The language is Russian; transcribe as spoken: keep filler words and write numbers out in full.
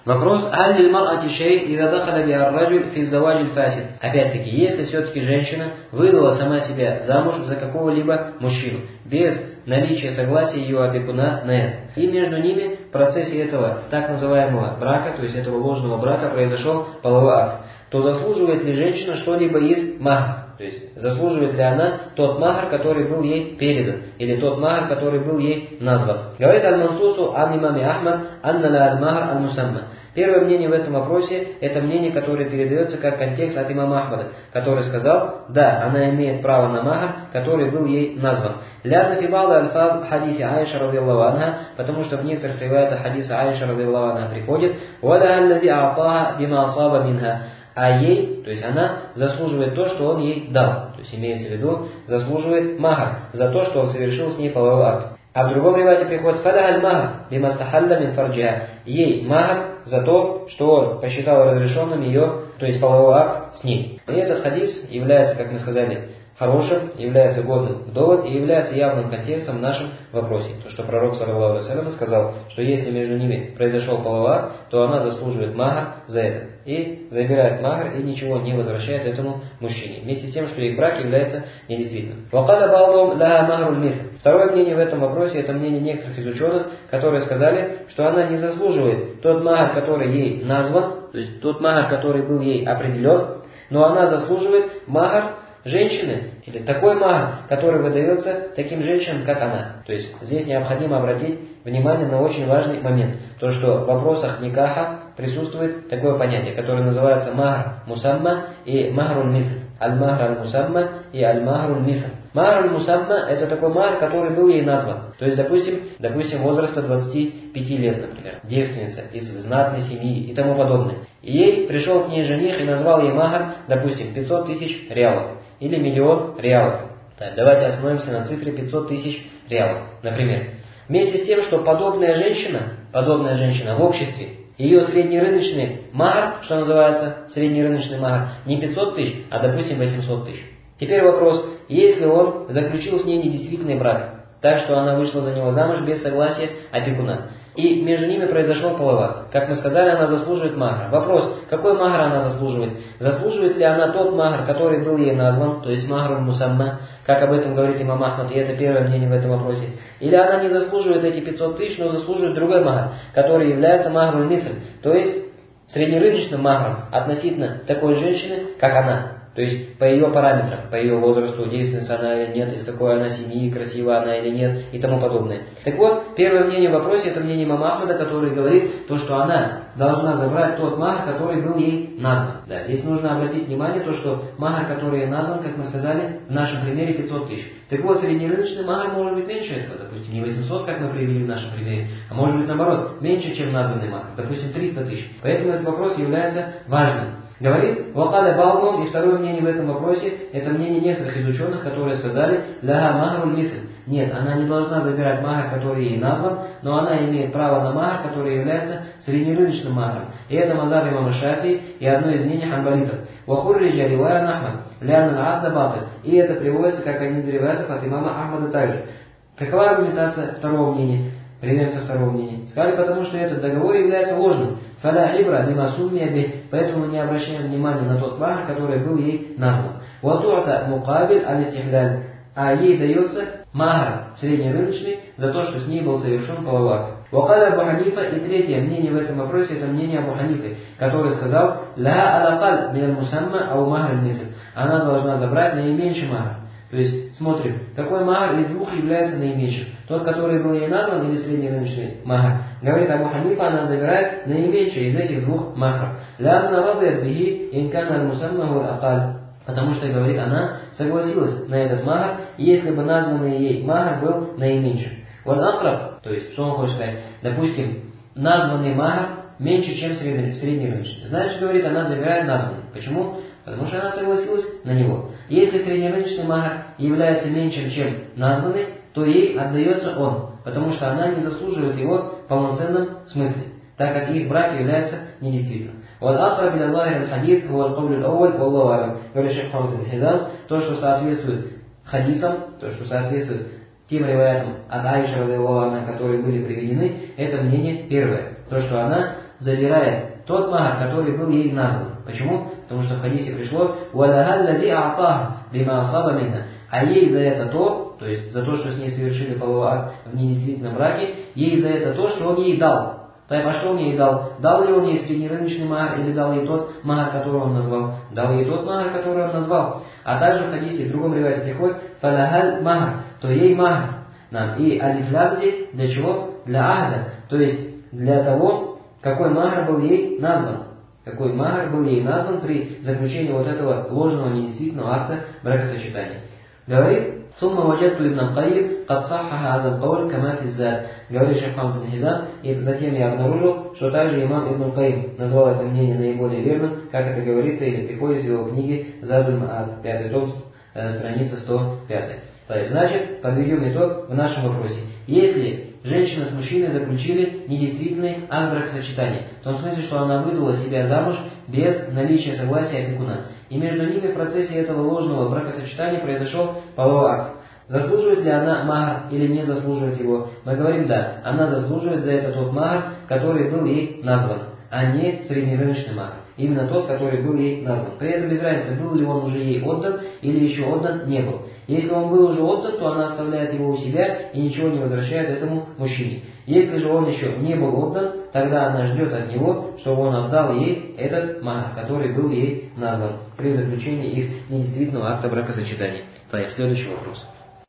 Вопрос, аль мар'ати шей иза дахаля биха ар-раджуль фи az-заваджи аль-фасид. Опять-таки, если все-таки женщина выдала сама себя замуж за какого-либо мужчину, без наличия согласия ее опекуна на это, и между ними в процессе этого так называемого брака, то есть этого ложного брака, произошел половой акт, то заслуживает ли женщина что-либо из махра? То есть, заслуживает ли она тот махр, который был ей передан, или тот махр, который был ей назван. Говорит аль-Мансусу ан имаме Ахмад анна ла аль-махр аль-мусамма. Первое мнение в этом вопросе, это мнение, которое передается как контекст от имама Ахмада, который сказал, да, она имеет право на махр, который был ей назван. Лянна фи ба'ди аль-фаз хадиси Аиша радиллаху анха, потому что в некоторых риваятах хадиса Аиша радиллаху анха приходит, ва лаха аллази а'таха бима асаба минха. А ей, то есть она заслуживает то, что он ей дал. То есть имеется в виду, заслуживает махр за то, что он совершил с ней половой акт. А в другом ривате приходит фадахаль махр бимастахалля мин фарджиха. Ей махр за то, что он посчитал разрешенным ее, то есть половой акт с ней. И этот хадис является, как мы сказали, хорошим, является годным в довод и является явным контекстом в нашем вопросе. То, что пророк саллаллаху алейхи ва саллям сказал, что если между ними произошел половой акт, то она заслуживает махр за это. И забирает махр и ничего не возвращает этому мужчине. Вместе с тем, что их брак является недействительным. Второе мнение в этом вопросе, это мнение некоторых из ученых, которые сказали, что она не заслуживает тот махр, который ей назван, то есть тот махр, который был ей определен, но она заслуживает махр женщины, или такой махр, который выдается таким женщинам, как она. То есть здесь необходимо обратить внимание на очень важный момент. То, что в вопросах никаха присутствует такое понятие, которое называется махр мусамма и махруль мисл. Аль-махр аль-мусамма и аль-махр аль-мисл. Махр аль-мусамма – это такой махр, который был ей назван. То есть, допустим, допустим, возраста двадцати пяти лет, например, девственница из знатной семьи и тому подобное. И ей пришел к ней жених и назвал ей махр, допустим, пятьсот тысяч реалов или миллион реалов. Так, давайте остановимся на цифре пятьсот тысяч реалов, например. Вместе с тем, что подобная женщина, подобная женщина в обществе, ее среднерыночный махр, что называется, среднерыночный махр, не пятьсот тысяч, а, допустим, восемьсот тысяч. Теперь вопрос, если он заключил с ней недействительный брак, так что она вышла за него замуж без согласия опекуна, и между ними произошел половой акт. Как мы сказали, она заслуживает махра. Вопрос, какой махр она заслуживает? Заслуживает ли она тот махр, который был ей назван, то есть махр мусамма, как об этом говорит имам Ахмад, и это первое мнение в этом вопросе? Или она не заслуживает эти пятьсот тысяч, но заслуживает другой махр, который является махруль мисль, то есть среднерыночным махром относительно такой женщины, как она. То есть по ее параметрам, по ее возрасту, действенница она или нет, из какой она семьи, красива она или нет и тому подобное. Так вот, первое мнение в вопросе, это мнение имама Ахмада, который говорит, то, что она должна забрать тот махр, который был ей назван. Да, здесь нужно обратить внимание, то, что махр, который ей назван, как мы сказали, в нашем примере пятьсот тысяч. Так вот, среднерыночный махр может быть меньше этого, допустим, не восемьсот, как мы привели в нашем примере, а может быть наоборот, меньше, чем названный махр, допустим, триста тысяч. Поэтому этот вопрос является важным. Говорит, вакаля баудум, и второе мнение в этом вопросе, это мнение некоторых из ученых, которые сказали, ляха махруль мисль. Нет, она не должна забирать махр, который ей назван, но она имеет право на махр, который является среднерыночным махром. И это мазхаб имама Шафии и одно из мнений ханбалитов. Вахурриджа ривая Ахмад, ляна адда батыль. И это приводится как один из риваятов от имама Ахмада также. Какова аргументация второго мнения? Примерно второго мнения. Сказали, потому что этот договор является ложным. Фаля ибра бима суммия бих, поэтому мы не обращаем внимания на тот махр, который был ей назван. Ватуата мукабиль аль-истихляль, а ей дается махр среднерыночный за то, что с ней был совершен половой акт. Вакаля Абу Ханифа, и третье мнение в этом вопросе, это мнение Абу Ханифы, который сказал, ла алакаль мин мусамма ау махр мисл, она должна забрать наименьший махр. То есть, смотрим, какой махр из двух является наименьшим. Тот, который был ей назван, или среднерыночный махр. Говорит Абу Ханифа, она забирает наименьший из этих двух махров. Лянна радият бихи инкана аль-мусамма аль-акаль. Потому что, говорит, она согласилась на этот махр, если бы названный ей махр был наименьшим. Вот акраб, то есть, что он хочет сказать? Допустим, названный махр меньше, чем среднерыночный. Значит, говорит, она забирает названный. Почему? Потому что она согласилась на него. Если среднерыночный махр является меньшим, чем названный, то ей отдается он, потому что она не заслуживает его в полноценном смысле, так как их брак является недействительным. والأقرب إلى ظاهر الحديث هو القول الأول والله أعلم. Говорит шейх Мухаммад ибн Хизам, то, что соответствует хадисам, то, что соответствует тем риваятам от Аиши, радиллаху анха, которые были приведены, это мнение первое. То, что она забирает тот махар, который был ей назван. Почему? Потому что в хадисе пришло «Валяха лади а'таха бима асаба минна». А ей за это то, то есть за то, что с ней совершили половой акт в недействительном браке, ей за это то, что он ей дал. А что он ей дал? Дал ли он ей среднерыночный махар или дал ей тот махар, который он назвал? Дал ей тот махар, который он назвал. А также в хадисе, в другом ривайте приходит «Фалахаль махар», то ей махар. Нам. И алифлям здесь для чего? Для ахда. То есть для того, какой махар был ей назван. Какой махар был ей назван при заключении вот этого ложного, недействительного акта бракосочетания. Говорит, ثم وجدت ابن القيم قد صحح هذا القول كما في الزاد. Говорит Шейх Мухаммад ибн Хизам, и затем я обнаружил, что также имам Ибн Каим назвал это мнение наиболее верным, как это говорится или приходит в его книге Задуль Ма'ад, пятый том, страница сто пять. Значит, подведем итог в нашем вопросе. Если женщина с мужчиной заключили недействительный акт бракосочетания, в том смысле, что она выдала себя замуж без наличия согласия опекуна, и между ними в процессе этого ложного бракосочетания произошел половой акт. Заслуживает ли она махар или не заслуживает его? Мы говорим да, она заслуживает за это тот махар, который был ей назван, а не среднерыночный махар. Именно тот, который был ей назван. При этом без разницы, был ли он уже ей отдан или еще отдан не был. Если он был уже отдан, то она оставляет его у себя и ничего не возвращает этому мужчине. Если же он еще не был отдан, тогда она ждет от него, чтобы он отдал ей этот махар, который был ей назван при заключении их недействительного акта бракосочетания. Так, следующий вопрос.